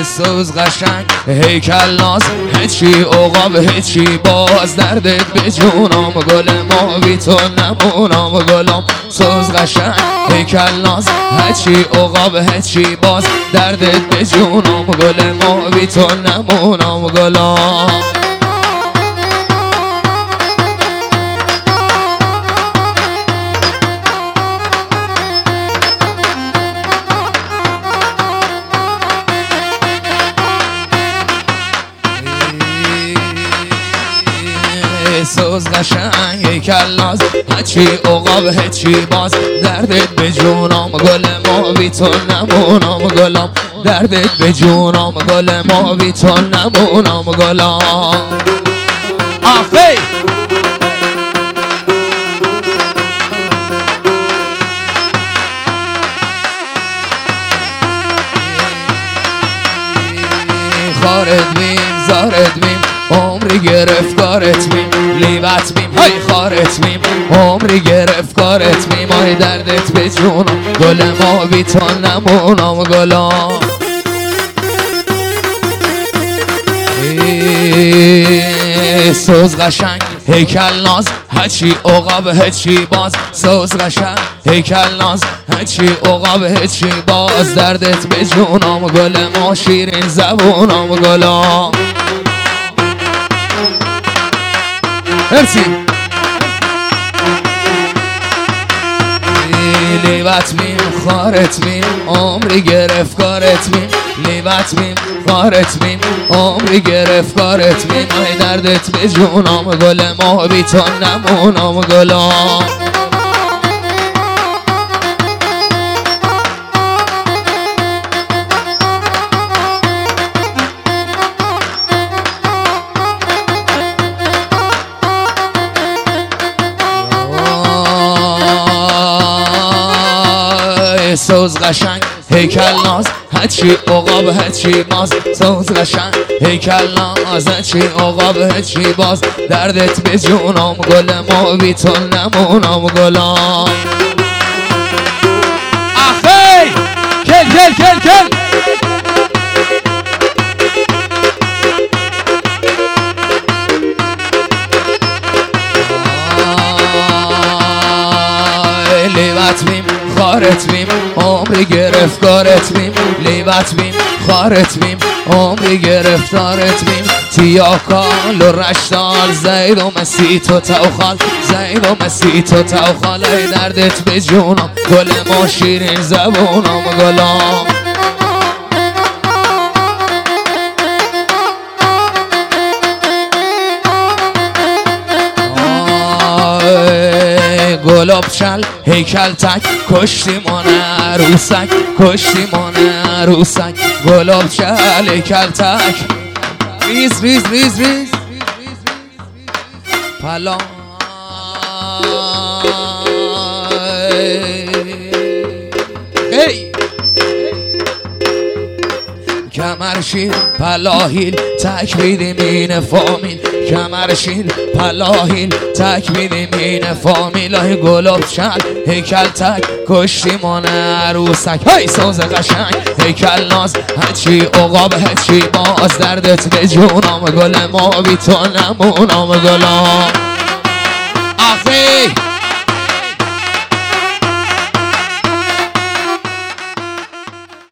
سوز قشنگ هیکل ناز هیچی عقاب هیچی باز دردت به جونم گل ما بی تو نمونم گلم سوز قشنگ هیکل ناز هیچی عقاب هیچی باز دردت به جونم گل ما بی تو نمونم گلم سوز قشنگ هیکل ناز هچی عقاب هچی باز دردت به جونم گل ما بی تو نمونم گلم دردت به جونم گل ما بی تو نمونم گلم آخی خارد بیم زارد بیم عمری گرفتارت بیم لیبت بیم های خارت بیم عمری گرفتارت بیم های دردت به جونم گل ما بی تو نمونم گلم سوز قشنگ هیکل ناز هچی عقاب هچی باز سوز قشنگ هیکل ناز هچی عقاب هچی باز دردت به جونم گل ما شیرین زبونم گلم مرسی لیبت بیم خارت بیم عمری گرفتارت بیم لیبت بیم خارت بیم عمری گرفتارت بیم ای دردت به جونم گل ما بی تو نمونم گلم سوز قشنگ هیکل ناز هچی عقاب هچی باز سوز قشنگ هیکل ناز هچی عقاب هچی باز دردت به جونم گل ما بی تو نمونم گلم آخی کل کل کل کل لیبت بیم خارت بیم عمری گرفتارت بیم لیبت بیم خارت بیم عمری گرفتارت بیم تیاکال و رشتال زید و مسیت و توخال زید و مسیت و توخال ای دردت به جونم گل ما شیرین زبونم گلم گلاب چل هیکل تک کشتی من عروسک کشتی من عروسک گلاب چل هیکل تک ریز ریز ریز ریز پلا ای کمرشین پلاهیل تک بیدیم این فامیل کمرشین پلاهیل تک بیدیم این فامیل های گلاب چل هیکل تک کشتی من عروسک های سوز قشنگ هیکل ناز هچی عقاب هچی باز دردت به جونم گل ما بی تو نمونم گلم آخی